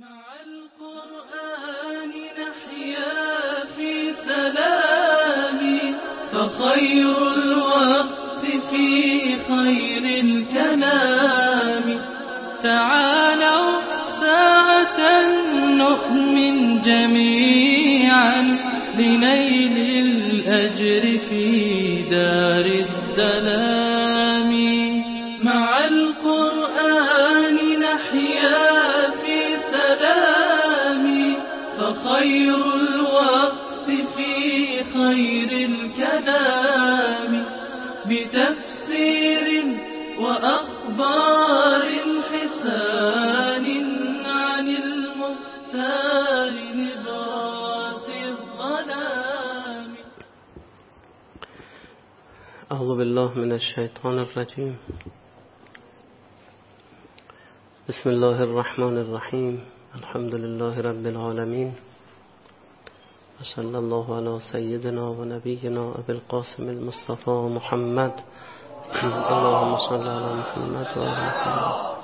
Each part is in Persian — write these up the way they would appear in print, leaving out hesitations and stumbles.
مع القرآن نحيا في سلام، فخير الوقت في خير الكلام. تعالوا ساعة نؤمن جميعا لنيل الأجر في دار السلام. مع القرآن نحيا في سلام، فخير الوقت في خير الكلام. بتفسير وأخبار حسان عن المختار نبراس الظلام. أعوذ بالله من الشيطان الرجيم. بسم الله الرحمن الرحيم. الحمد لله رب العالمين، وصلى الله على سيدنا ونبينا أبي القاسم المصطفى محمد. اللهم صل على محمد وعلى محمد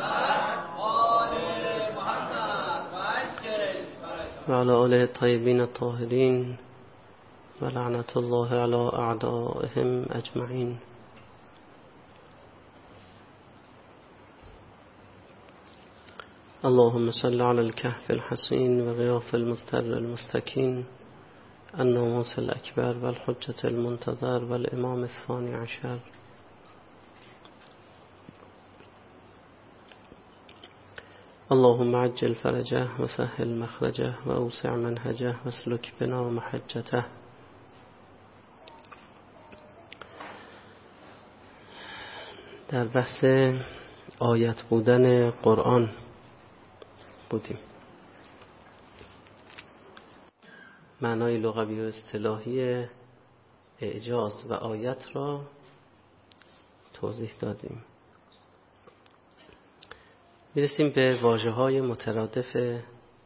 وعلى آله الطيبين الطاهرين، ولعنة الله على أعدائهم أجمعين. اللهم صل على الكهف الحصين وغياث المستر المستكين، الناموس الأكبر والحجة المنتظر والإمام الثاني عشر. اللهم عجل فرجه وسهل مخرجه وأوسع منهجه واسلك بنا محجته. در بحث آیت بودن قرآن بودیم. معنای لغوی و اصطلاحی اعجاز و آیت را توضیح دادیم. میرسیم به واژه‌های مترادف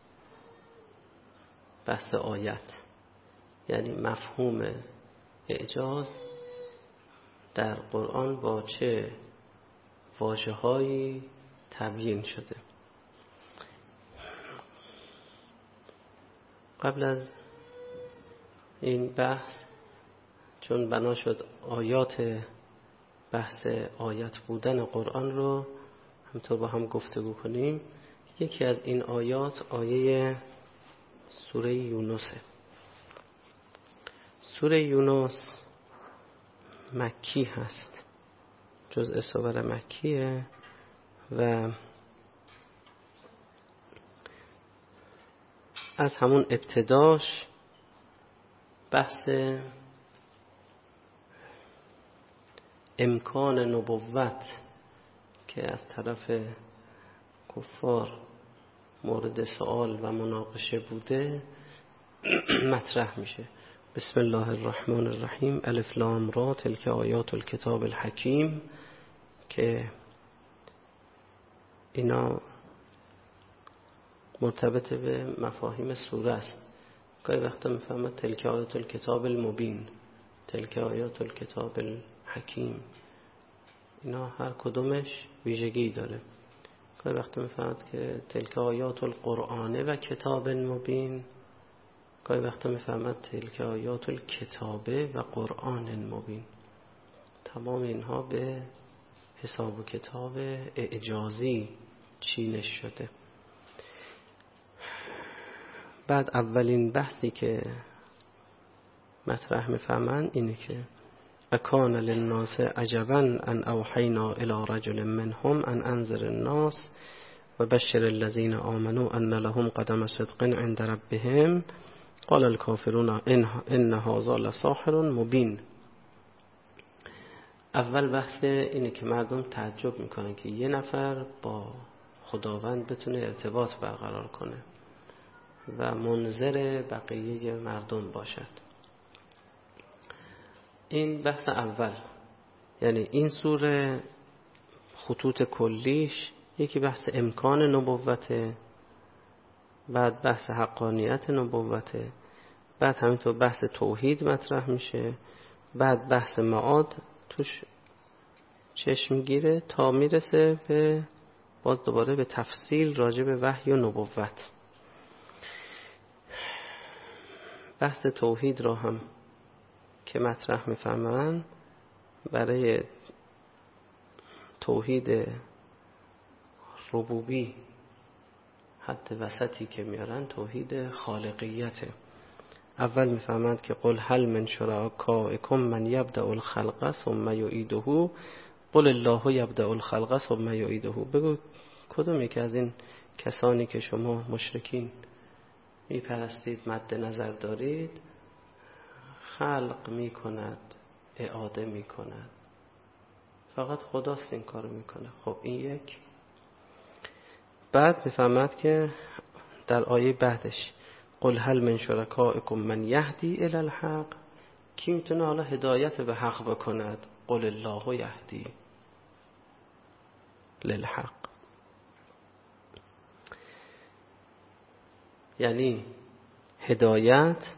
بحث آیت، یعنی مفهوم اعجاز در قرآن با چه واژه‌هایی تبیین شده. قبل از این بحث، چون بنا شد آیات بحث آیت بودن قرآن رو همطور با هم گفتگو کنیم، یکی از این آیات آیه سوره یونسه. سوره یونس مکی هست، جزء سور مکیه و از همون ابتداش بحث امکان نبوت که از طرف کفار مورد سوال و مناقشه بوده مطرح میشه. بسم الله الرحمن الرحیم. الف لام را تلک آیات الکتاب الحکیم، که اینا مرتبط به مفاهیم سوره است. گاهی وقتا میفهمد تلک آیات الکتاب المبین، تلک آیات الکتاب الحکیم، اینا هر کدومش ویژگی داره. گاهی وقتا میفهمد که تلک آیات القرآن و کتاب مبین، گاهی وقتا میفهمد تلک آیات الکتابه و قرآن مبین. تمام اینها به حساب و کتاب اعجازی چینش شده. بعد اولین بحثی که مطرح میفهمن اینه که اکان للناس عجبا ان اوحینا الی رجل منهم ان انذر الناس و بشر الذین آمنوا ان لهم قدم صدق عند ربهم قال الکافرون ان هذا لساحر مبین. اول بحث اینه که مردم تعجب میکنن که یه نفر با خداوند بتونه ارتباط برقرار کنه و منذر بقیه مردم باشد. این بحث اول، یعنی این سوره خطوط کلیش یکی بحث امکان نبوته، بعد بحث حقانیت نبوته، بعد همینطور بحث توحید مطرح میشه، بعد بحث معاد توش چشم گیره تا میرسه به باز دوباره به تفصیل راجع به وحی و نبوت. بحث توحید را هم که مطرح می‌فرمایند، برای توحید ربوبی حد وسطی که میارن توحید خالقیته. اول میفهمند که قل هل من شرکائکم من یبدأ الخلق ثم یعیده قل الله یبدأ الخلق ثم یعیده. بگو کدوم یکی از این کسانی که شما مشرکین میپرستید مد نظر دارید خلق میکند اعاده میکند؟ فقط خداست این کارو میکنه. خب این یک. بعد میفهمد که در آیه بعدش قل هل من شرکائکم من یهدی الی الحق، کی میتونه حالا هدایت به حق بکند؟ قل الله یهدی للحق. یعنی هدایت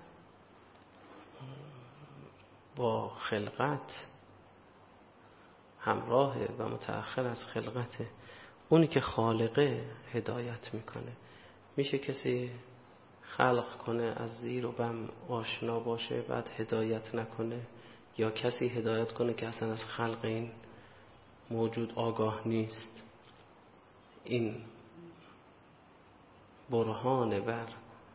با خلقت همراهه و متأخر از خلقته. اونی که خالقه هدایت میکنه. میشه کسی خلق کنه از زیر و بم آشنا باشه بعد هدایت نکنه؟ یا کسی هدایت کنه که اصلا از خلق این موجود آگاه نیست؟ این برهان بر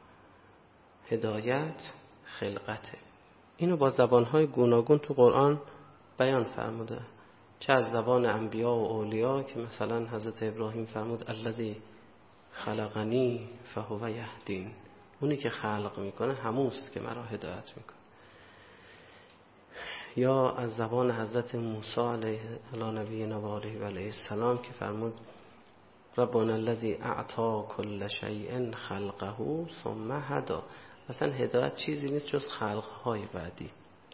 هدایت خلقته. اینو با زبانهای گوناگون تو قرآن بیان فرموده، چه از زبان انبیا و اولیا که مثلا حضرت ابراهیم فرمود الذی خلقنی فهو یهدین، اونی که خلق میکنه هموست که مرا هدایت میکنه. یا از زبان حضرت موسی علیه نبینا و علیه السلام که فرمود ربنا الذی اعطی کل شیء خلقه ثم هدی. اصلا هدایت چیزی نیست جز خلقهای بعدی.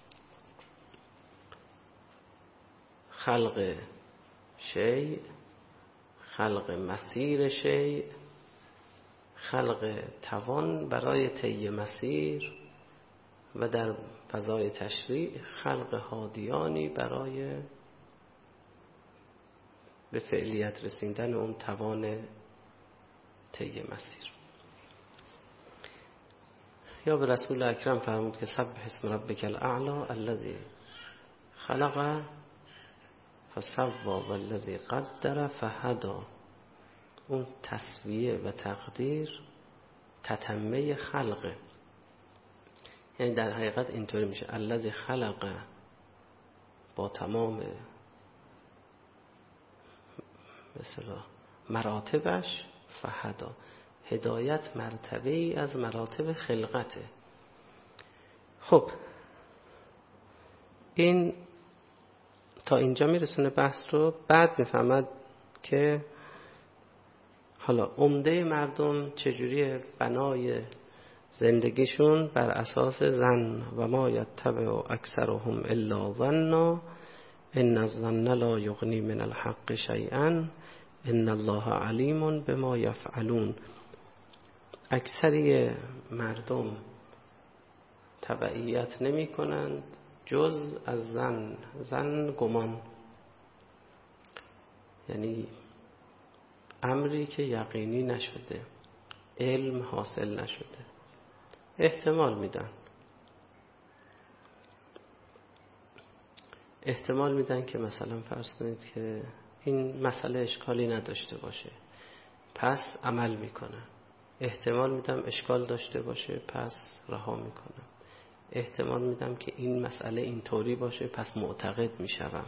خلق شیء، خلق مسیر شیء، خلق توان برای طی مسیر و در فضای تشریع خلق هادیانی برای به فعلیت رسیدن اون توان طی مسیر. یا به رسول اکرم فرمود که سبح اسم ربک الاعلی الذی خلق فسوی والذی قدر فهدی. اون تسویه و تقدیر تتمه خلقه. یعنی در حقیقت اینطوری میشه الذی خلق با تمام مثلا مراتبش فهدا. هدایت مرتبه ای از مراتب خلقته. خب این تا اینجا میرسونه بحث رو. بعد میفهمد که حالا عمده مردم چجوری بنای زندگیشون بر اساس ظن و ما یتبع اکثرهم الا ظنا ان الظن لا یغنی من الحق شیئا ان الله علیم بما یفعلون. اکثری مردم تبعیت نمی کنند جز از ظن گمان، یعنی امری که یقینی نشده، علم حاصل نشده، احتمال میدن که مثلا فرض کنید که این مسئله اشکالی نداشته باشه پس عمل میکنن. احتمال میدم اشکال داشته باشه پس رها میکنم. احتمال میدم که این مسئله اینطوری باشه پس معتقد میشم.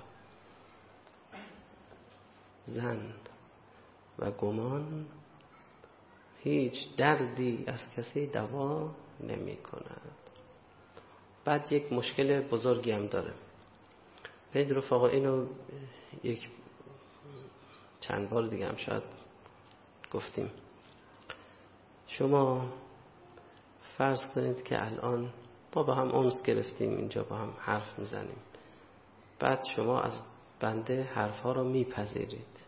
ظن و گمان هیچ دردی از کسی دوا نمی کند. بعد یک مشکل بزرگی هم داره. ببینید رفقا، اینو یک چند بار دیگه هم شاید گفتیم. شما فرض کنید که الان ما با هم انس گرفتیم، اینجا با هم حرف میزنیم، بعد شما از بنده حرفها رو میپذیرید.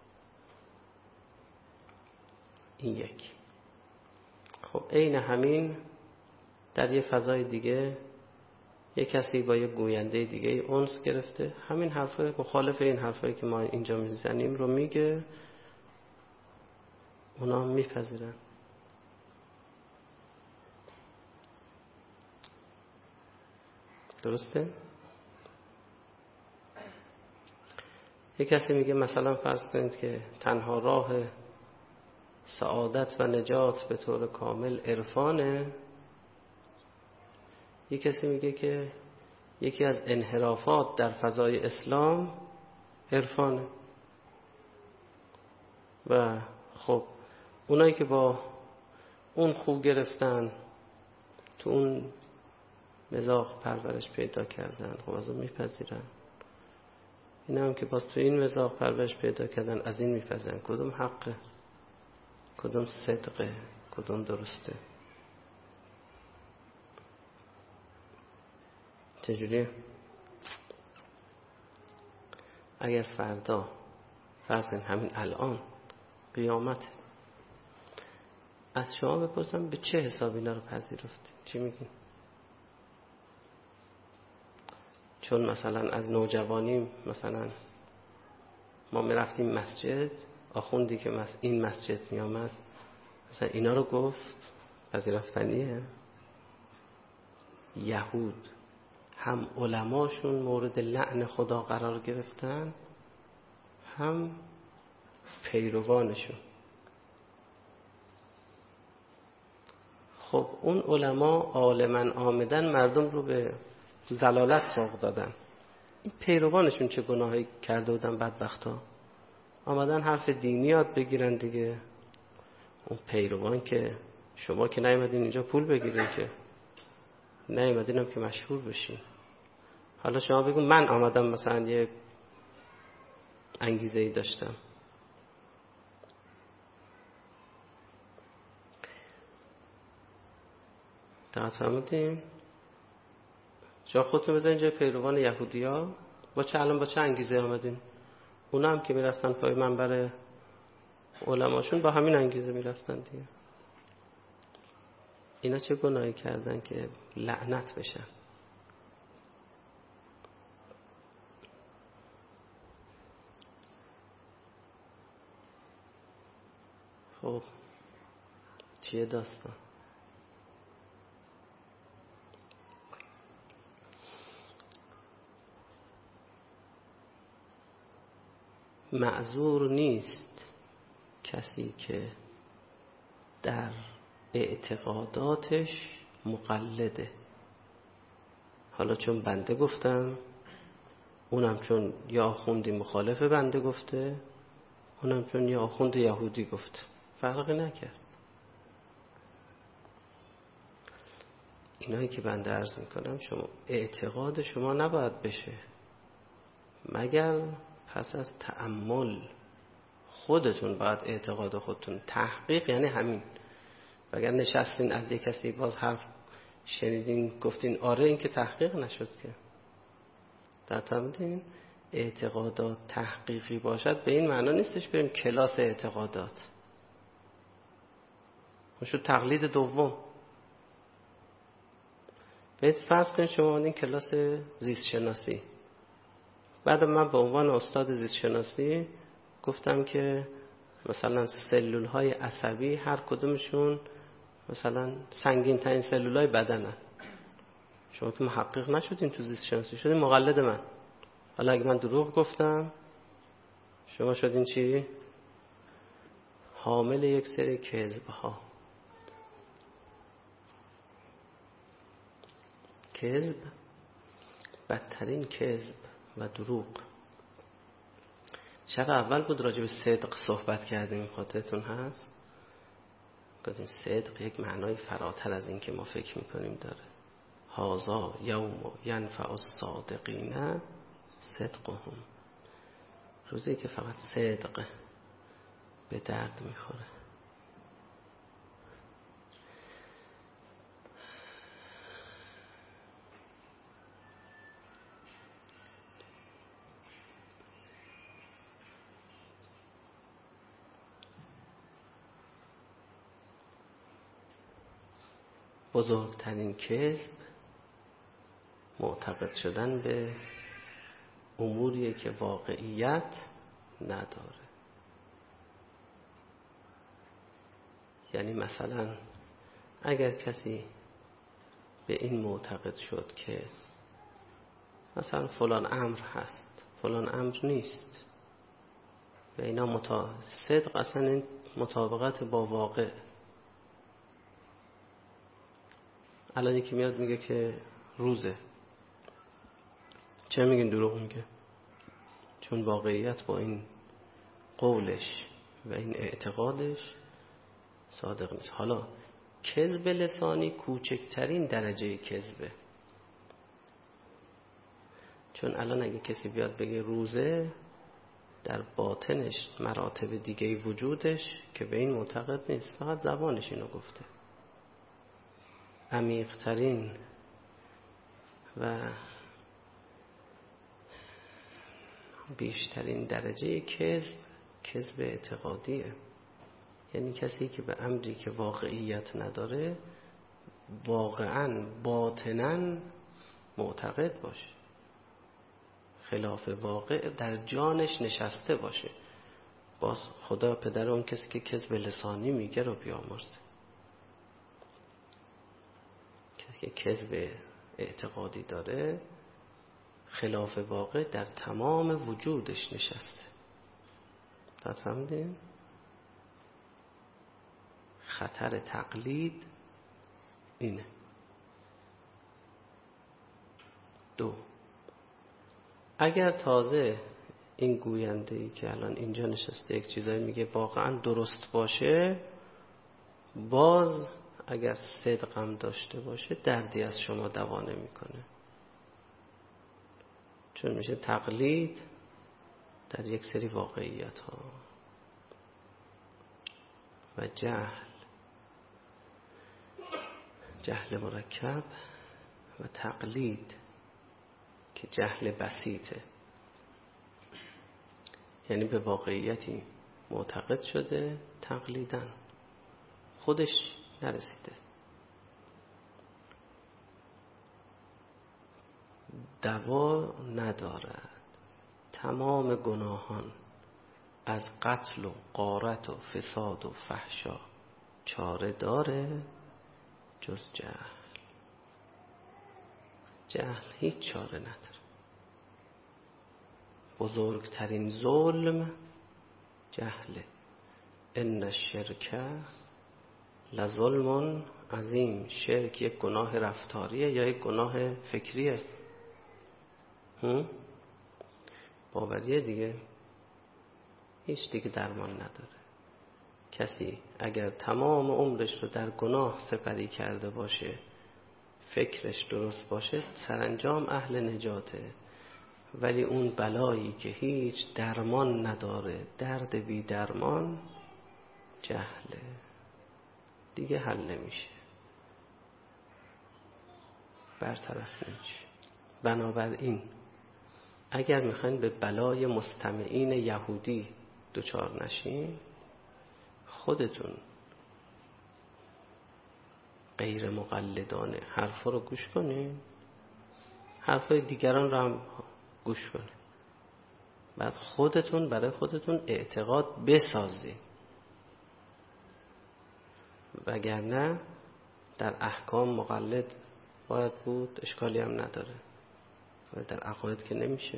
این یک. خب عین همین در یه فضای دیگه یک کسی با یه گوینده دیگه انس گرفته، همین حرفای مخالف این حرفایی که ما اینجا میزنیم رو میگه، اونا هم میپذیرن. درسته؟ یک کسی میگه مثلا فرض کنید که تنها راه سعادت و نجات به طور کامل عرفانه. یک کسی میگه که یکی از انحرافات در فضای اسلام عرفانه. و خب اونایی که با اون خوب گرفتن، تو اون مزاج پرورش پیدا کردن، خب از اون میپذیرن. این هم که باز تو این مزاج پرورش پیدا کردن از این میپذیرن. کدوم حقه؟ کدوم صدقه؟ کدوم درسته؟ چجوریه؟ اگر فردا فرض کنیم همین الان قیامت، از شما بپرسم به چه حساب اینا رو پذیرفتی؟ چی میگین؟ چون مثلا از نوجوانی مثلا ما میرفتیم مسجد، آخوندی که این مسجد میامد مثلا اینا رو گفت، پذیرفتنیه؟ یهود هم علماشون مورد لعن خدا قرار گرفتن، هم پیروانشون. خب اون علما عالماً آمدن مردم رو به ضلالت سوق دادن. این پیروانشون چه گناهی کرده بودن بدبختا؟ آمدن حرف دینی یاد بگیرن دیگه. اون پیروان که شما که نیومدین اینجا پول بگیرین، که نیومدینم که مشهور بشین. حالا شما بگو من آمدم مثلا یه انگیزه ای داشتم. دقت فرمودین؟ شما خودتون بزنین جای پیروان یهودیا، با چه انگیزه آمدین؟ اونا هم که میرفتن پای منبر علماشون با همین انگیزه میرفتن دیگه. اینا چه گناهی کردن که لعنت بشن؟ خب چیه داستان؟ معذور نیست کسی که در اعتقاداتش مقلده. حالا چون بنده گفتم، اونم چون یا آخوندی مخالف بنده گفته، اونم چون یا آخوند یهودی گفته، فرقی نکرد. اینایی که بنده عرض میکنم، شما اعتقاد شما نباید بشه مگر پس از تأمل. خودتون باید اعتقاد خودتون تحقیق، یعنی همین. وگر نشستین از یک کسی باز حرف شنیدین گفتین آره، این که تحقیق نشد که. در تمام اعتقادات تحقیقی باشد به این معنا نیستش بریم کلاس اعتقادات. اون شد تقلید دوم. باید فرض کنید شما این کلاس زیست شناسی، بعد من به عنوان استاد زیست شناسی گفتم که مثلا سلول های عصبی هر کدومشون مثلا سنگین ترین سلول های بدنن. شما که محقق نشدین تو زیست شناسی، شدین مقلد من. حالا اگه من دروغ گفتم، شما شدین چی؟ حامل یک سری کذب ها. کذب، بدترین کذب و دروغ. شب اول بود راجع به صدق صحبت کردیم، خاطرتون هست؟ گفتیم صدق یک معنای فراتر از این که ما فکر میکنیم داره. هذا یوم ینفع الصادقین صدقهم. روزی که فقط صدق به درد میخوره. بزرگترین کذب معتقد شدن به اموریه که واقعیت نداره. یعنی مثلا اگر کسی به این معتقد شد که مثلا فلان امر هست فلان امر نیست و اینا صدق اصلا این مطابقت با واقع. الان یکی میاد میگه که روزه، چه میگین دروغ میگه؟ چون واقعیت با این قولش و این اعتقادش صادق نیست. حالا کذب لسانی کوچکترین درجه کذبه، چون الان اگه کسی بیاد بگه روزه، در باطنش مراتب دیگه وجودش که به این معتقد نیست، فقط زبانش اینو گفته. عمیق‌ترین و بیشترین درجه کذب اعتقادیه. یعنی کسی که به امری که واقعیت نداره واقعاً باطناً معتقد باشه، خلاف واقع در جانش نشسته باشه، باز خدا پدر اون کسی که کذب لسانی میگه رو بیامرزه. کسی که کذب اعتقادی داره خلاف واقع در تمام وجودش نشسته. تا فهمیدین؟ خطر تقلید اینه. 2. اگر تازه این گوینده‌ای که الان اینجا نشسته یک چیزایی میگه واقعا درست باشه، باز اگر صدقم داشته باشه دردی از شما دوا نمیکنه، چون میشه تقلید در یک سری واقعیت ها. و جهل مرکب و تقلید که جهل بسیطه، یعنی به واقعیتی معتقد شده تقلیدن، خودش نرسیده. دوا ندارد. تمام گناهان از قتل و غارت و فساد و فحشا چاره داره جز جهل هیچ چاره نداره. بزرگترین ظلم جهله. ان الشرک لظلم عظیم. شرک یک گناه رفتاریه یا یک گناه فکریه؟ باوریه دیگه، هیچ دیگه درمان نداره. کسی اگر تمام عمرش رو در گناه سپری کرده باشه، فکرش درست باشه، سرانجام اهل نجاته. ولی اون بلایی که هیچ درمان نداره، درد بی درمان، جهله، دیگه حل نمیشه، برطرف نمیشه. بنابراین اگر میخواین به بلای مستمعین یهودی دچار نشین، خودتون غیر مقلدانه حرفا رو گوش کنین، حرفای دیگران رو هم گوش کنین، بعد خودتون برای خودتون اعتقاد بسازین. وگرنه در احکام مقلد باید بود، اشکالی هم نداره، و در عقاید که نمیشه.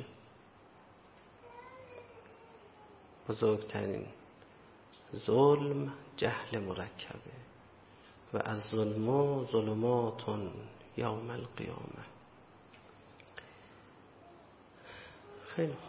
بزرگترین ظلم جهل مرکبه و از ظلم ظلمات یوم القیامه. خیلی خوب.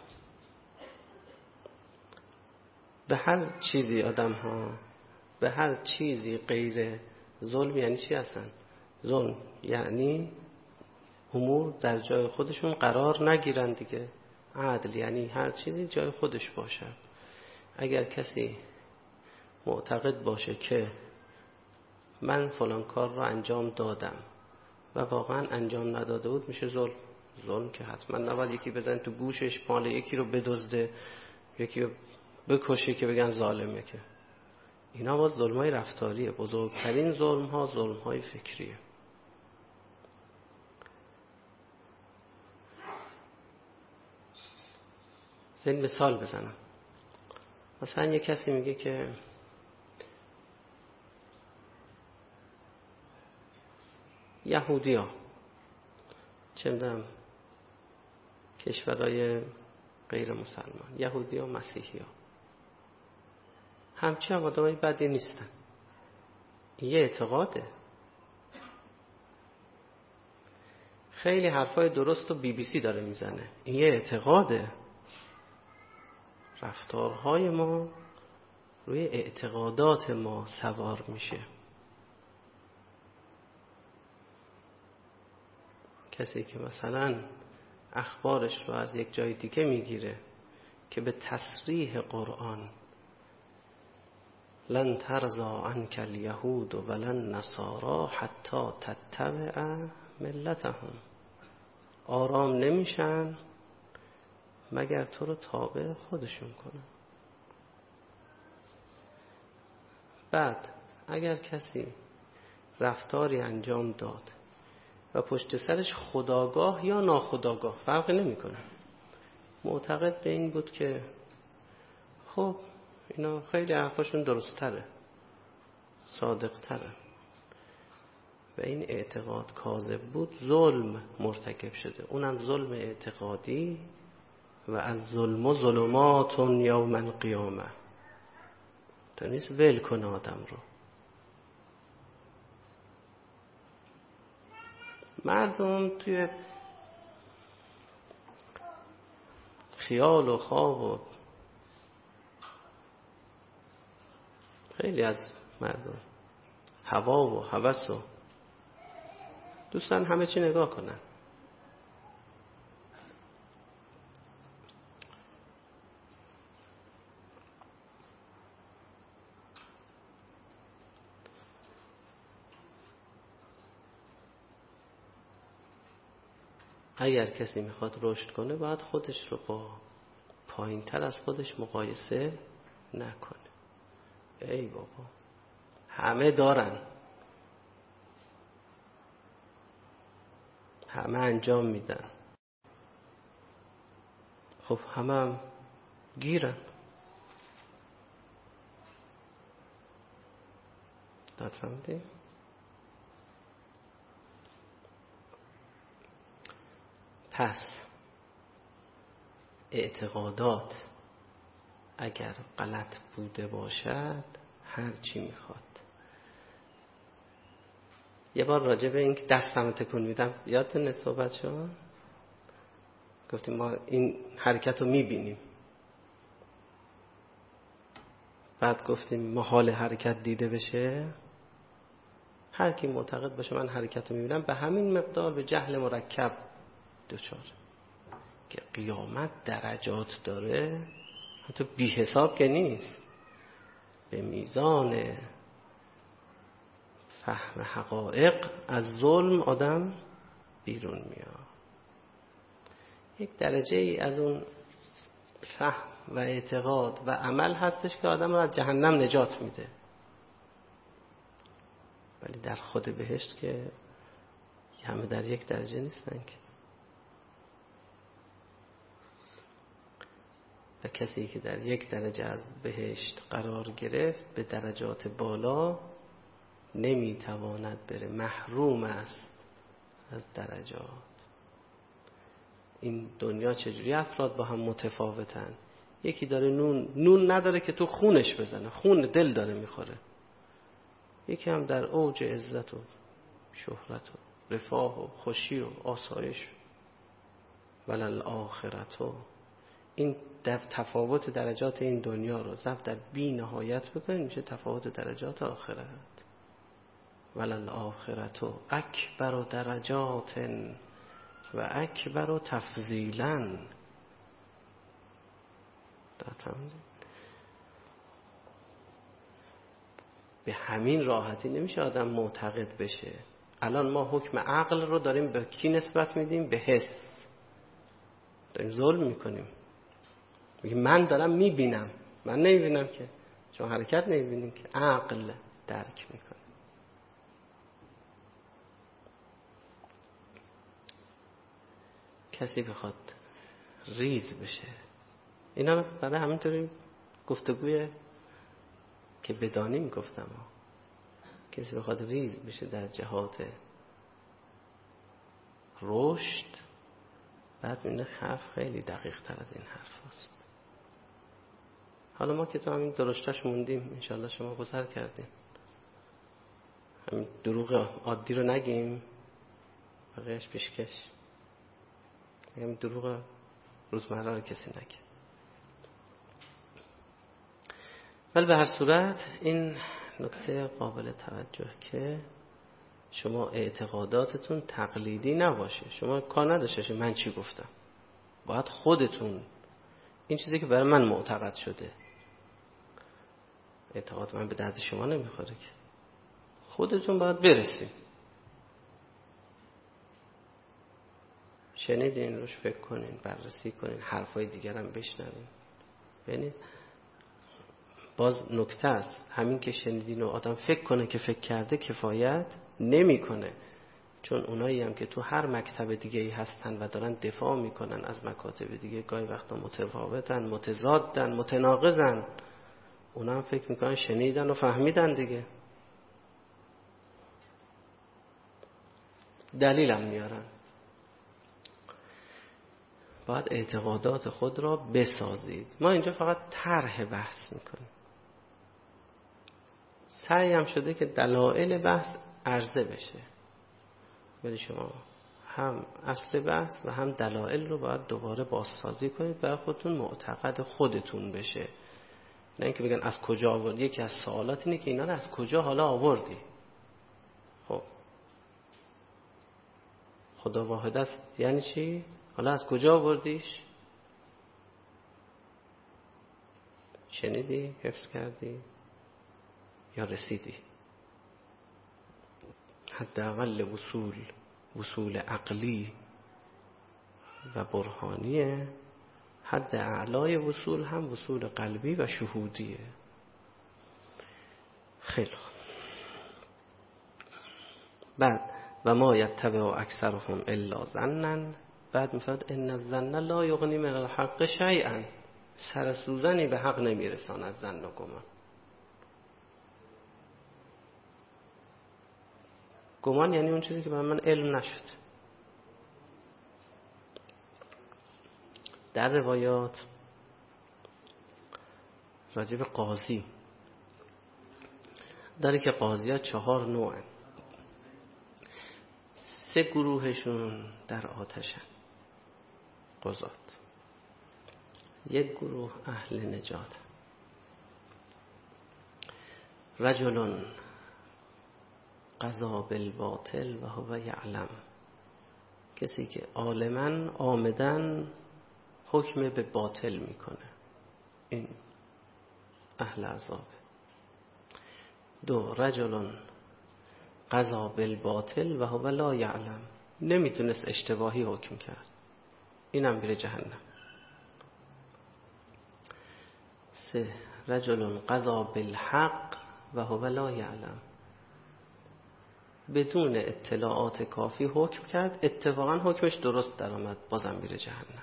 به هر چیزی آدم ها، به هر چیزی غیر ظلم یعنی چی اصلا؟ ظلم یعنی امور در جای خودشون قرار نگیرن دیگه. عدل یعنی هر چیزی جای خودش باشد. اگر کسی معتقد باشه که من فلان کار رو انجام دادم و واقعا انجام نداده بود، میشه ظلم. ظلم که حتما نباید یکی بزن تو گوشش، مال یکی رو بدزده، یکی رو بکشه که بگن ظالمه. که اینا باز ظلمای رفتاریه. بزرگترین ظلم ها ظلمای فکریه. زین مثال بزنم. مثلا یه کسی میگه که یهودی‌ها، چه می‌دونم کشورهای غیر مسلمان، یهودی و مسیحی ها همچی هم آدمای بدی نیستن. این یه اعتقاده. خیلی حرفای درست و BBC داره میزنه، این یه اعتقاده. رفتارهای ما روی اعتقادات ما سوار میشه. کسی که مثلا اخبارش رو از یک جای دیگه میگیره که به تصریح قرآن لن ترضى عنك اليهود ولن نصارى حتی تتبع ملتهم، آرام نمیشن مگر تو رو تابع خودشون کنه. بعد اگر کسی رفتاری انجام داد و پشت سرش خودآگاه یا ناخودآگاه فرقی نمیکنه، معتقد به این بود که خب اینا خیلی حرفاشون درست تره، صادق تره، و این اعتقاد کاذب بود، ظلم مرتکب شده، اونم ظلم اعتقادی. و از ظلم و ظلمات یوم القیامه، تا نیست ول کنه آدم رو. مردم توی خیال و خواب و خیلی از مردم هوا و هوس و دوستان همه چی نگاه کنن. اگر کسی میخواد رشد کنه باید خودش رو با پایین تر از خودش مقایسه نکنه. ای بابا همه دارن، همه انجام میدن، خب همه گیرن. داد فهمیدی؟ پس اعتقادات اگر غلط بوده باشد هر چی میخواد. یه بار راجع به این که دستم تکون میدم یادتونه صحبت شد؟ گفتیم ما این حرکت رو میبینیم، بعد گفتیم ما حال حرکت دیده بشه. هر کی معتقد باشه من حرکت رو میبینم به همین مقدار به جهل مرکب دچار، که قیامت درجات داره، حتی بی حساب که نیست. به میزان فهم حقایق از ظلم آدم بیرون میاد. یک درجه ای از اون فهم و اعتقاد و عمل هستش که آدم رو از جهنم نجات میده، ولی در خود بهشت که همه در یک درجه نیستن که. و کسی که در یک درجه از بهشت قرار گرفت به درجات بالا نمیتواند بره، محروم است از درجات. این دنیا چجوری افراد با هم متفاوتن؟ یکی داره نون نداره که تو خونش بزنه، خون دل داره میخوره. یکی هم در اوج عزت و شهرت و رفاه و خوشی و آسایش. ولل آخرتو، این تفاوت درجات این دنیا رو ضرب در بی نهایت بکنید میشه تفاوت درجات آخرت. ولل آخرتو اکبر درجات و اکبر تفضیلا. به همین راحتی نمیشه آدم معتقد بشه. الان ما حکم عقل رو داریم به کی نسبت میدیم؟ به حس. داریم ظلم میکنیم. میگیم من دارم میبینم، من نمیبینم که. چون حرکت نمیبینیم که عقل درک میکنه. کسی بخواد ریز بشه، اینا برای همینطوری گفتگوی که بدانیم گفتم کسی بخواد ریز بشه در جهات رشد، بعد می‌بینه حرف خیلی دقیق تر از این حرف هست. حالا ما که تو همین درشتش موندیم، انشالله شما گذر کردیم، همین دروغ عادی رو نگیم، بقیهش پیشکش، همین دروغ روزمره رو کسی نگه. ولی به هر صورت این نکته قابل توجه که شما اعتقاداتتون تقلیدی نباشه. شما کار نداشته من چی گفتم، باید خودتون این چیزی که برای من معتقد شده، اعتقاد من به درد شما نمیخوره که، خودتون باید برسید. شنیدین روش فکر کنین، بررسی کنین، حرفای دیگر هم بشنوین. ببینید باز نکته است، همین که شنیدین و آدم فکر کنه که فکر کرده کفایت نمیکنه، چون اونایی هم که تو هر مکتب دیگه ای هستن و دارن دفاع میکنن از مکاتب دیگه، گاهی وقتا متفاوتن، متضادن، متناقضن، اونا هم فکر میکنن شنیدن و فهمیدن دیگه، دلیل هم میارن. باید اعتقادات خود را بسازید. ما اینجا فقط طرح بحث میکنیم، سعی هم شده که دلایل بحث عرضه بشه، ولی شما هم اصل بحث و هم دلایل رو باید دوباره بازسازی کنید برای خودتون معتقد خودتون بشه. نه اینکه بگن از کجا آوردی. یکی از سوالات اینه که اینا رو از کجا حالا آوردی. خب خدا واحد است یعنی چی؟ حالا از کجا آوردیش؟ شنیدی؟ حفظ کردی؟ یا رسیدی؟ حداقل وصول عقلی و برهانیه، حد اعلای وصول هم وصول قلبی و شهودیه. خیلی خوب. بعد و ما یتبع اکثرهم الا ظنا، بعد میفرد ان الظن لا یغنی من الحق شیئا، سر سوزنی به حق نمیرساند ظن و گمان. گمان یعنی اون چیزی که برای من علم نشد. در روایات راجع به قاضی داره که قاضی ها 4 نوعن. 3 گروهشون در آتشن، قضات. 1 گروه اهل نجات. رجل قضا بالباطل و هو یعلم، کسی که عالماً عامداً حکم به باطل میکنه، این اهل عذابه. 2 رجل قضا بالباطل و هو لا یعلم، نمیتونست اشتباهی حکم کرد، اینم میره جهنم. 3 رجل قضا بالحق و هو لا یعلم، بدون اطلاعات کافی حکم کرد، اتفاقا حکمش درست در آمد، بازم میره جهنم.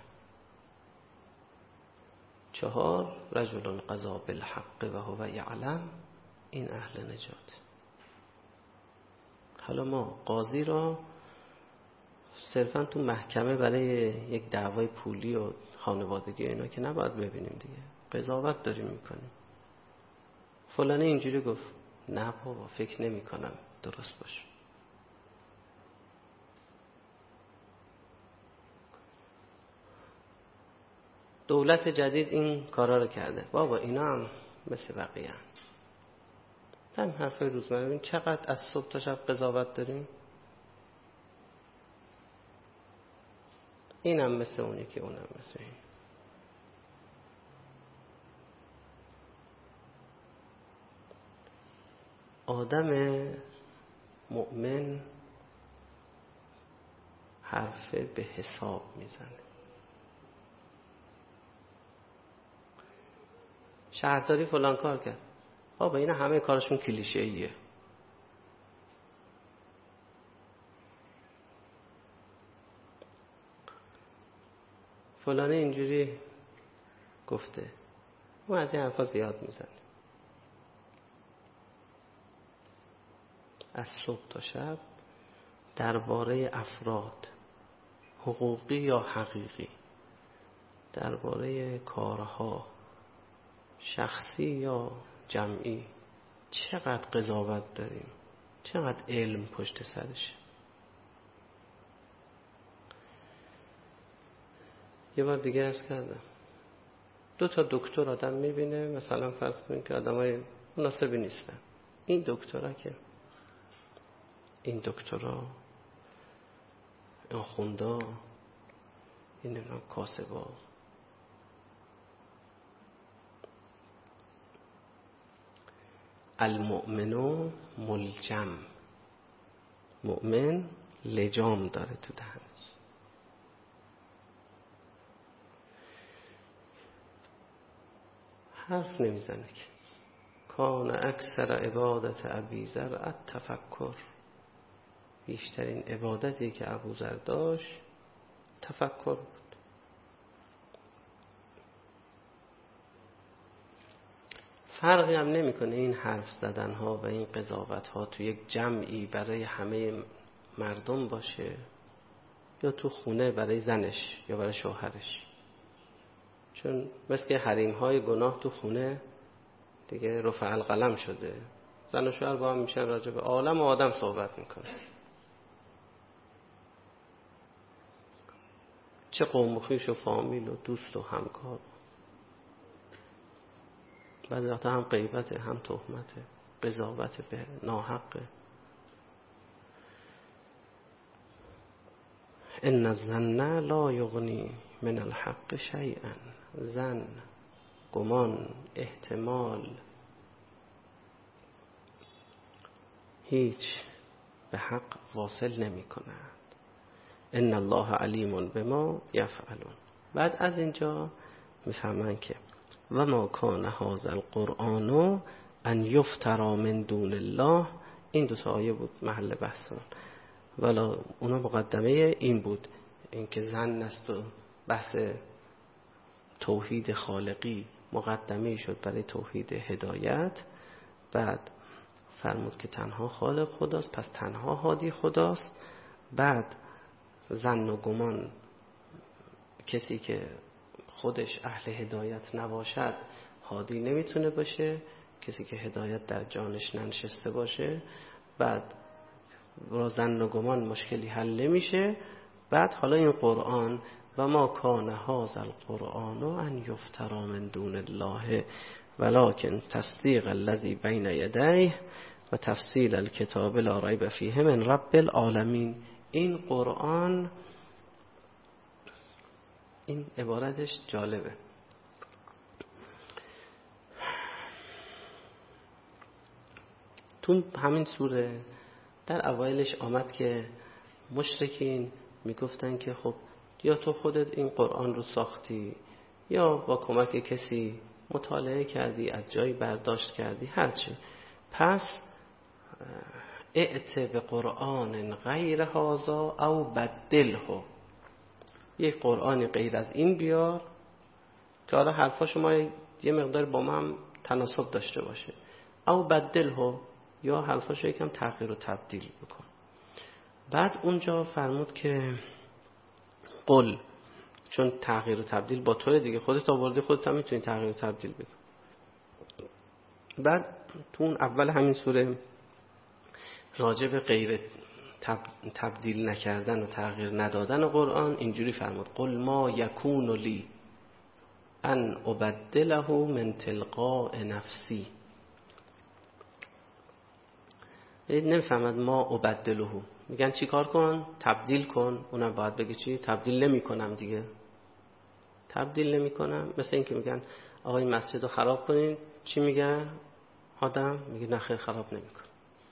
4 رجل قضا بالحق و هو یعلم، این اهل نجات. حالا ما قاضی را صرفا تو محکمه برای یک دعوای پولی و خانوادگی اینا که نباید ببینیم دیگه، قضاوت داریم میکنیم. فلانه اینجوری گفت، نه بابا فکر نمی کنم درست باشه. دولت جدید این کارا رو کرده، بابا اینا هم مثل بقیه هم حرفای روزمره. ببین چقدر از صبح تا شب قضاوت داریم، اینم مثل اونی که اونم مثل این. آدم مؤمن حرف به حساب میزنه. شهرداری فلان کار کرد، بابا اینا همه کارشون کلیشه‌ایه. فلانه اینجوری گفته، ما از این حرفا زیاد میزنه. از صبح تا شب درباره افراد حقوقی یا حقیقی، درباره کارها شخصی یا جمعی چقدر قضاوت داریم، چقدر علم پشت سرش. یه بار دیگه عرض کردم 2 تا دکتر آدم میبینه، مثلا فرض کنید که آدمای مناسبی نیستن، این دکترها که این دکترها، این خوندا، این کاسبا، المؤمنو ملجم، مؤمن لجام داره تو دهنش. حرف نمیزنه که کان اکثر عبادت ابیذر التفکر، بیشترین عبادتی که ابوذر داشت تفکر بود. فرقی هم نمیکنه این حرف زدن ها و این قضاوت ها تو یک جمعی برای همه مردم باشه یا تو خونه برای زنش یا برای شوهرش. چون مثل حریم های گناه تو خونه دیگه رفع القلم شده، زن و شوهر با هم میشن راجع به عالم و آدم صحبت میکنه، چه قوم و خویش و فامیل و دوست و همکار. بعضی وقتا هم غیبته، هم تهمته، قضاوت به ناحقه. ان الظن لا یغنی من الحق شیئا، ظن، گمان، احتمال هیچ به حق واصل نمی کند. ان الله علیم بما یفعلون. بعد از اینجا میفهمن که و ما کان هذا القرآن ان یفترى من دون الله. این 2 تا آیه بود محل بحثمون، ولی اونا مقدمه این بود، این که زن است و بحث توحید خالقی مقدمه شد برای توحید هدایت. بعد فرمود که تنها خالق خداست، پس تنها هادی خداست. بعد ظن و گمان، کسی که خودش اهل هدایت نباشد هادی نمیتونه باشه، کسی که هدایت در جانش ننشسته باشه. بعد با ظن و گمان مشکلی حل نمیشه. بعد حالا این قرآن و ما کان هذا القرآن ان یفتری من دون الله ولکن تصدیق الذی بین یدیه و تفصیل الکتاب لا ریب فیه من رب العالمین. این قرآن، این عبارتش جالبه. تو همین سوره در اوایلش آمد که مشرکین میگفتن که خب یا تو خودت این قرآن رو ساختی یا با کمک کسی مطالعه کردی، از جایی برداشت کردی، هرچی، پس ائت به قرآن غیر هذا او بدله، یک قرآن غیر از این بیار که حالا حرفا شما یه مقدار با من تناسب داشته باشه، او بدله، یا حرفاشو یکم تغییر و تبدیل بکن. بعد اونجا فرمود که قل، چون تغییر و تبدیل با توی دیگه، خودت آوردی، خودت هم میتونی تغییر و تبدیل بکن. بعد تو اون اول همین سوره راجع به غیر تبدیل نکردن و تغییر ندادن قرآن اینجوری فرمود قل ما یکون لی ان ابدله من تلقاء نفسی. نمیفهمد ما ابدله، میگن چی کار کن؟ تبدیل کن. اونم باید بگه چی؟ تبدیل نمی کنم دیگه، تبدیل نمی کنم. مثل این که میگن آقا این مسجد رو خراب کنین، چی میگن آدم؟ میگه نه خیر خراب نمی کن.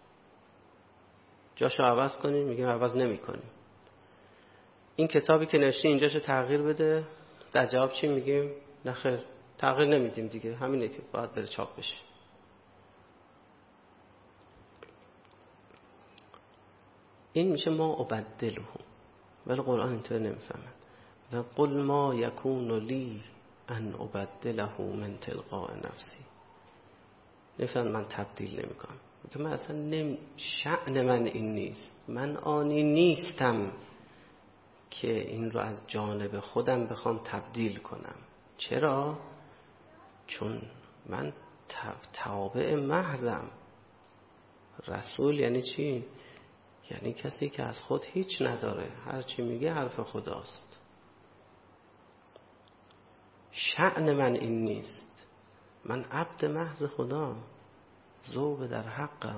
جاشو عوض کنین، میگه عوض نمی کنیم. این کتابی که نوشتی اینجاشو تغییر بده، در جواب چی میگیم؟ نه خیر تغییر نمیدیم دیگه، همینه که باید بره چاپ بشه. این میشه ما ابدله، ولی قرآن اینطور نمیفهمد. و قل ما یکون لی ان ابدله من تلقاء نفسی. نفهم من تبدیل نمیکنم، میگه من اصلا شأن من این نیست، من آنی نیستم که این رو از جانب خودم بخوام تبدیل کنم. چرا؟ چون من تابع محضم. رسول یعنی چی؟ یعنی کسی که از خود هیچ نداره، هر چی میگه حرف خداست. شأن من این نیست، من عبد محض خدا، ذوب در حقم،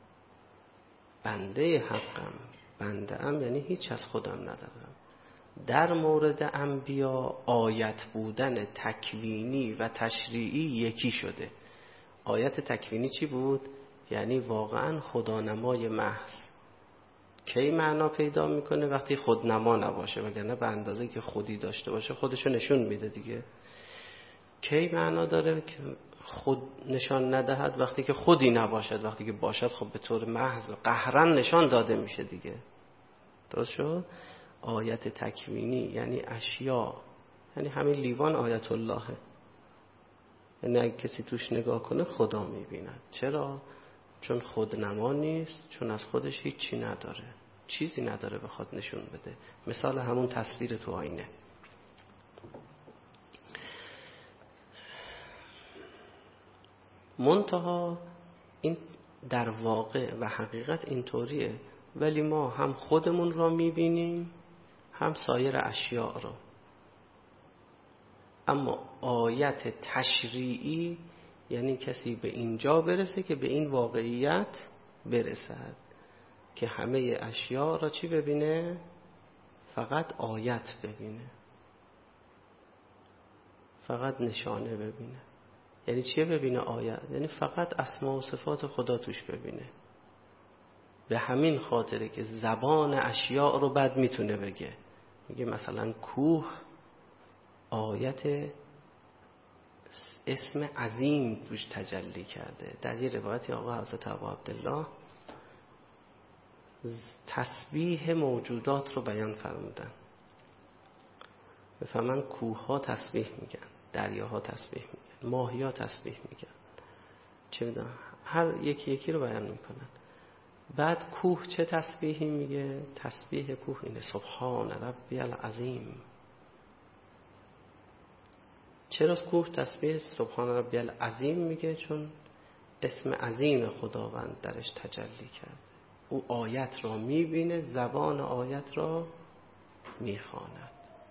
بنده حقم. بنده ام یعنی هیچ از خودم ندارم. در مورد انبیا آیت بودن تکوینی و تشریعی یکی شده. آیت تکوینی چی بود؟ یعنی واقعا خدانمای محض. کی معنا پیدا میکنه؟ وقتی خودنما نباشه، وگرنه به اندازه که خودی داشته باشه خودشو نشون میده دیگه. کی معنا داره که خود نشان ندهد؟ وقتی که خودی نباشد. وقتی که باشد خب به طور محض قهرن نشان داده میشه دیگه. درست شد؟ آیت تکوینی یعنی اشیا، یعنی همین لیوان آیت اللهه، یعنی اگه کسی توش نگاه کنه خدا میبیند. چرا؟ چون خودنما نیست، چون از خودش هیچی نداره، چیزی نداره بخواد نشون بده. مثال همون تصویر تو آینه. منتها این در واقع و حقیقت اینطوریه، ولی ما هم خودمون را میبینیم هم سایر اشیاء را. اما آیت تشریعی یعنی کسی به اینجا برسه که به این واقعیت برسد که همه اشیاء را چی ببینه؟ فقط آیت ببینه، فقط نشانه ببینه. یعنی چیه ببینه آیت؟ یعنی فقط اسما و صفات خدا توش ببینه. به همین خاطره که زبان اشیاء رو بعد میتونه بگه. میگه مثلا کوه آیت اسم عظیم توش تجلی کرده. در یه روایتی آقا حضرت ابا عبدالله تسبیح موجودات رو بیان فرمودن. بفهمن کوه ها تسبیح میگن، دریاها تسبیح میگن، ماهی ها تسبیح میگن، چه میدونم، هر یکی یکی رو بیان میکنن. بعد کوه چه تسبیحی میگه؟ تسبیح کوه اینه: سبحان ربی العظیم. چرا کوه تسبیح سبحان ربی العظیم میگه؟ چون اسم عظیم خداوند درش تجلی کرده. او آیت را میبینه، زبان آیت را میخواند.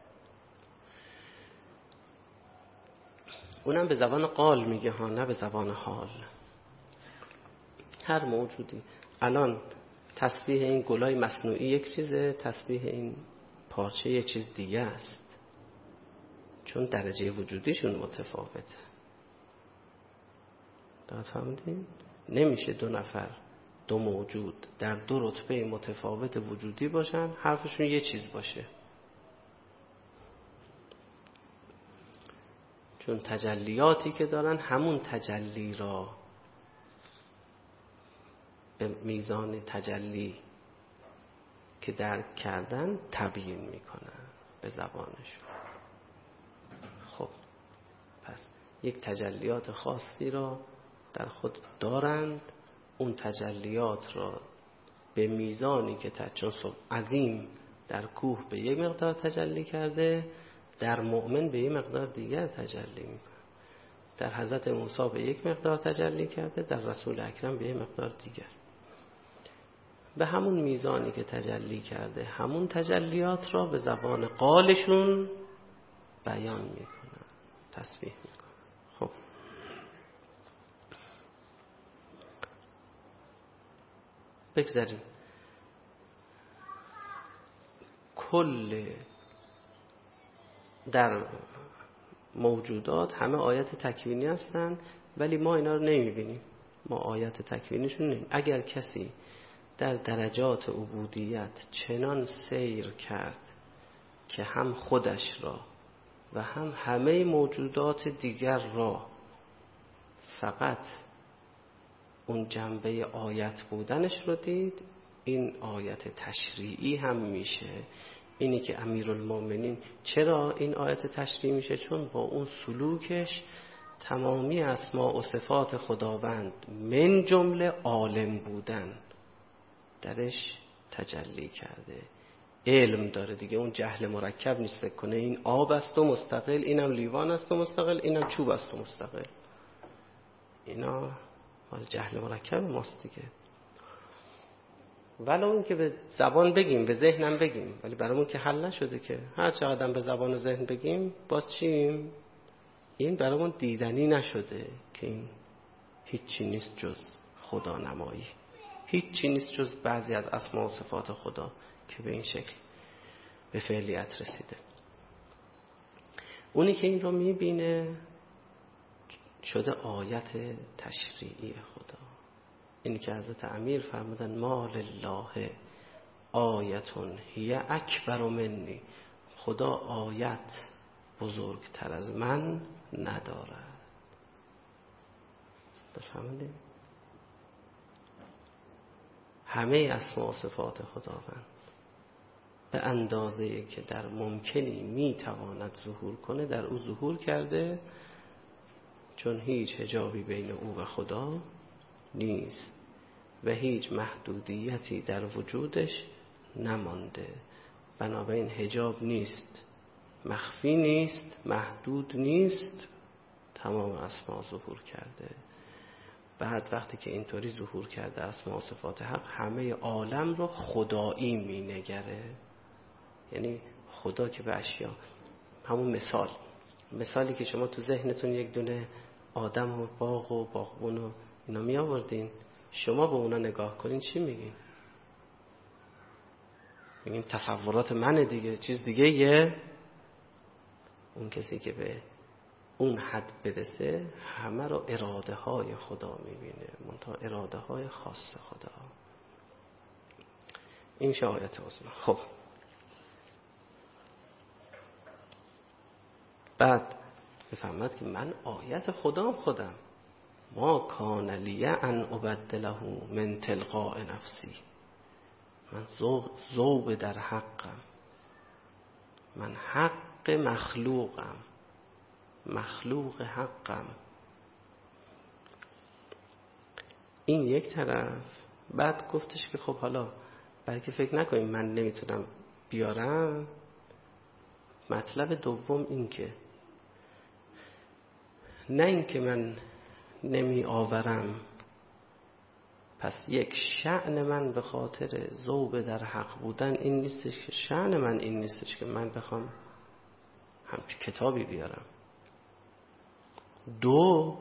اونم به زبان قال میگه ها، نه به زبان حال. هر موجودی الان تسبیح این گلای مصنوعی یک چیزه، تسبیح این پارچه یک چیز دیگه است، چون درجه وجودیشون متفاوته. درست فهمیدین؟ نمیشه دو نفر، دو موجود در دو رتبه متفاوت وجودی باشن حرفشون یه چیز باشه، چون تجلیاتی که دارن همون تجلی را به میزان تجلی که درک کردن تبیین میکنن به زبانشون. خب پس یک تجلیات خاصی را در خود دارند، اون تجلیات را به میزانی که چون عظیم در کوه به یک مقدار تجلی کرده، در مؤمن به یک مقدار دیگر تجلی میکنه. در حضرت موسی به یک مقدار تجلی کرده، در رسول اکرم به یک مقدار دیگر. به همون میزانی که تجلی کرده همون تجلیات را به زبان قالشون بیان میکنن، تسبیح میکنن. خب بگذاریم. کل در موجودات همه آیت تکوینی هستن، ولی ما اینا رو نمیبینیم، ما آیت تکوینیشون نمیبینیم. اگر کسی در درجات عبودیت چنان سیر کرد که هم خودش را و هم همه موجودات دیگر را فقط اون جنبه آیت بودنش رو دید، این آیت تشریعی هم میشه. اینی که امیرالمومنین چرا این آیت تشریعی میشه؟ چون با اون سلوکش تمامی اسماء و صفات خداوند من جمله عالم بودن درش تجلی کرده. علم داره دیگه، اون جهل مرکب نیست فکر کنه این آب است و مستقل، اینم لیوان است و مستقل، اینم چوب است و مستقل. اینا مال جهل مرکب ماست دیگه. ولو این که به زبان بگیم، به ذهنم بگیم، ولی برامون که حل نشده که. هر چقدر به زبان و ذهن بگیم باز چیم؟ این برامون دیدنی نشده که این هیچی نیست جز خدا نمایی، هیچی نیست جز بعضی از اسما و صفات خدا که به این شکل به فعلیت رسیده. اونی که این رو میبینه شده آیت تشریعی خدا. اینی که حضرت امیر فرمودن ما لله آیتون هی اکبر منی، خدا آیت بزرگتر از من ندارد. بفهمید؟ همه اسما و صفات خداوند به اندازه‌ای که در ممکنی میتواند ظهور کنه در او ظهور کرده، چون هیچ حجابی بین او و خدا نیست و هیچ محدودیتی در وجودش نمانده. بنابراین حجاب نیست، مخفی نیست، محدود نیست، تمام اسما ظهور کرده. بعد وقتی که اینطوری ظهور کرده اسما و صفات حق، همه عالم رو خدایی می نگره. یعنی خدا که به اشیا، همون مثالی که شما تو ذهنتون یک دونه آدم و باغ و باغبون و اینا می آوردین، شما به اونا نگاه کنین چی میگین؟ میگیم تصورات منه دیگه، چیز دیگه یه. اون کسی که به اون حد برسه همه رو اراده های خدا میبینه، منتها اراده های خاص خدا. این شایعت عظما. خب بعد بفهمد که من آیت خودم ما کان لی ان ابدله من تلقاء نفسی، من ذوب در حقم، من حق مخلوقم، مخلوق حقم. این یک طرف. بعد گفتش که خب حالا برای که فکر نکنیم من نمیتونم بیارم، مطلب دوم این که نه این که من نمی آورم، پس یک شأن من به خاطر ذوب در حق بودن این نیستش که شأن من این نیستش که من بخوام همچین کتابی بیارم. دو،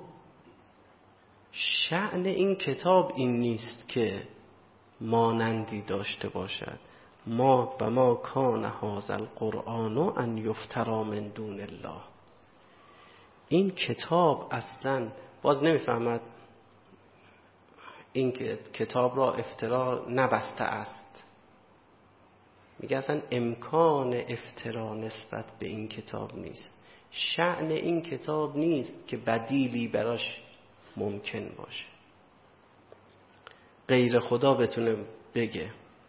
شأن این کتاب این نیست که مانندی داشته باشد. ما کان هذا القرآن ان یفتری من دون الله. این کتاب اصلا باز نمیفهمد این که کتاب را افترا نبسته است. میگه اصلا امکان افترا نسبت به این کتاب نیست. شأن این کتاب نیست که بدیلی براش ممکن باشه، غیر خدا بتونه بگه.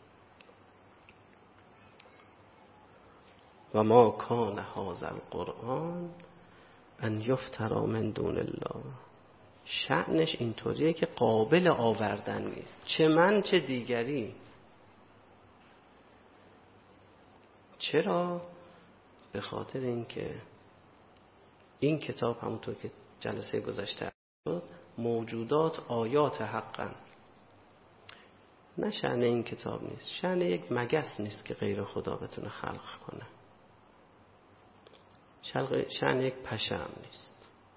و ما کان هذا القرآن ان یفتری من دون الله. شأنش اینطوریه که قابل آوردن نیست، چه من چه دیگری. چرا؟ به خاطر اینکه این کتاب همونطور که جلسه گذشته شد موجودات آیات حقن. نه شأن این کتاب نیست، شأن یک مگس نیست که غیر خدا بتونه خلق کنه، شأن یک پشه هم نیست،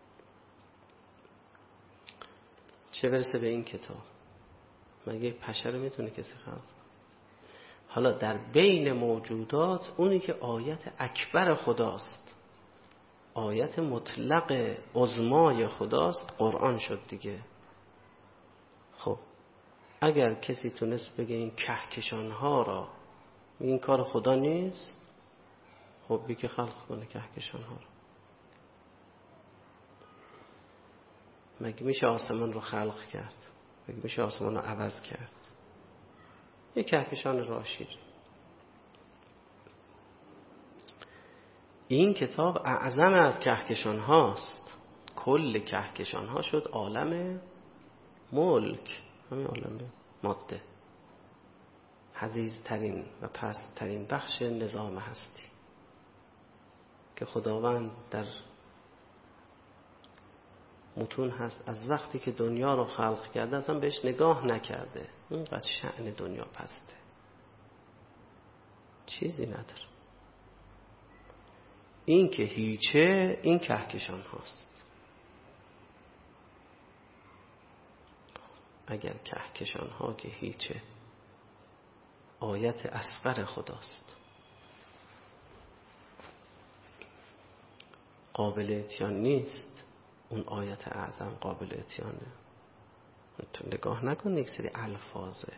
چه برسه به این کتاب. مگه یک پشه رو میتونه کسی خلق؟ حالا در بین موجودات اونی که آیت اکبر خداست، آیت مطلق عظمای خداست، قرآن شد دیگه. خب اگر کسی تونست بگه این کهکشان ها را این کار خدا نیست، خب بی که خلق کنه کهکشان ها را. مگه میشه آسمان رو خلق کرد؟ مگه میشه آسمان رو عوض کرد؟ یک کهکشان راشیر. این کتاب اعظم از کهکشان هاست. کل کهکشان ها شد عالم ملک، همین عالم ماده. حضیض‌ترین و پست‌ترین بخش نظام هستی که خداوند در متون هست از وقتی که دنیا رو خلق کرده اصلا بهش نگاه نکرده. اینقدر شأن دنیا پسته، چیزی نداره. این که هیچه، این کهکشان هاست. اگر کهکشان ها که هیچه آیت اصغر خداست، قابل اتیان نیست، اون آیت اعظم قابل اتیانه. تو نگاه نکن یک سری الفاظه.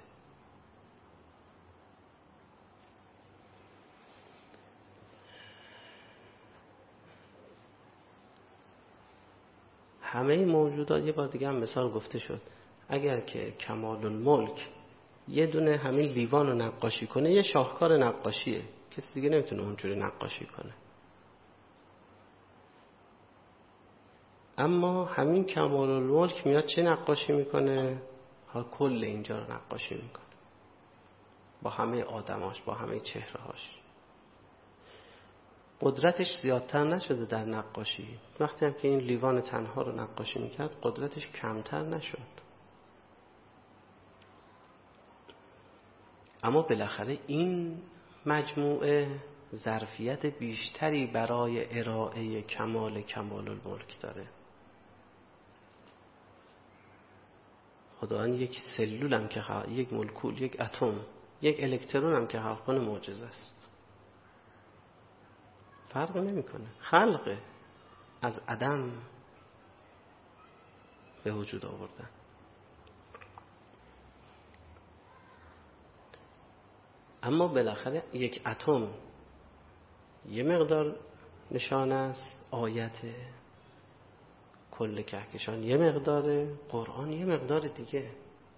همه موجودات، یه بار دیگه هم مثال گفته شد، اگر که کمال الملک یه دونه همین لیوان رو نقاشی کنه، یه شاهکار نقاشیه، کسی دیگه نمیتونه اونجوری نقاشی کنه. اما همین کمال الملک میاد چه نقاشی میکنه؟ حال کل اینجا رو نقاشی میکنه، با همه آدماش، با همه چهرهاش. قدرتش زیادتر نشده در نقاشی. وقتی هم که این لیوان تنها رو نقاشی میکرد قدرتش کمتر نشد. اما بالاخره این مجموعه ظرفیت بیشتری برای ارائه کمال الملک داره. خداوند یک سلول هم که یک مولکول، یک اتم، یک الکترون هم که خلق کنه معجزه است. فرق نمیکنه. خلق از عدم به وجود آوردن. اما بالاخره یک اتم یه مقدار نشانه است، آیت کل کهکشان یه مقدار، قرآن یه مقدار دیگه.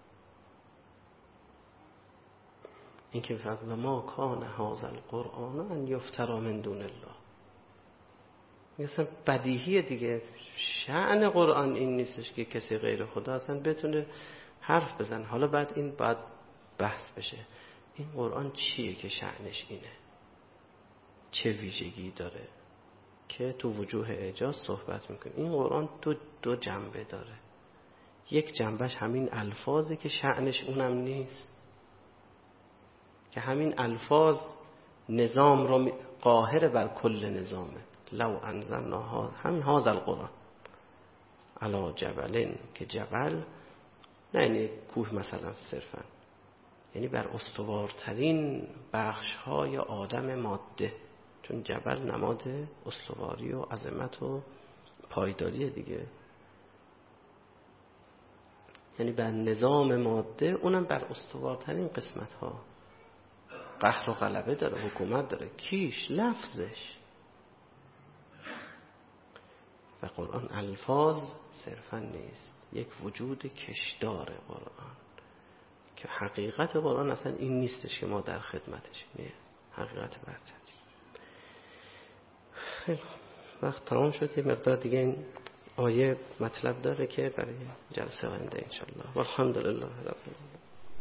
این که فقط ما کان هذا القرآن ان یفتری من دون الله، مثلا بدیهیه دیگه. شأن قرآن این نیستش که کسی غیر خدا اصلا بتونه حرف بزن. حالا بعد این باید بحث بشه، این قرآن چیه که شأنش اینه، چه ویژگی داره که تو وجوه اعجاز صحبت میکنه. این قرآن دو جنبه داره. یک جنبش همین الفاظی که شأنش اونم نیست، که همین الفاظ نظام رو قاهر بر کل نظامه. لو انزلنا همین هذا القرآن علی جبلین، که جبل نه یعنی کوه مثلا صرفا، یعنی بر استوارترین بخش‌های آدم ماده، چون جبل نماد استواری و عظمت و پایداری دیگه. یعنی بر نظام ماده، اونم بر استوارترین قسمت‌ها قهر و غلبه داره، حکومت داره. کیش؟ لفظش. و قرآن الفاظ صرفا نیست، یک وجود کشدار قرآن، که حقیقت قرآن اصلا این نیستش که ما در خدمتش. نه، حقیقت برتر. خیلی وقت تمام شد. یه مقدار دیگه این آیه مطلب داره که برای جلسه آینده انشالله. والحمدلله رب العالمین.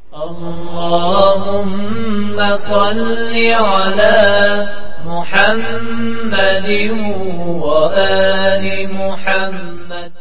اللهم صل على محمد وآل محمد.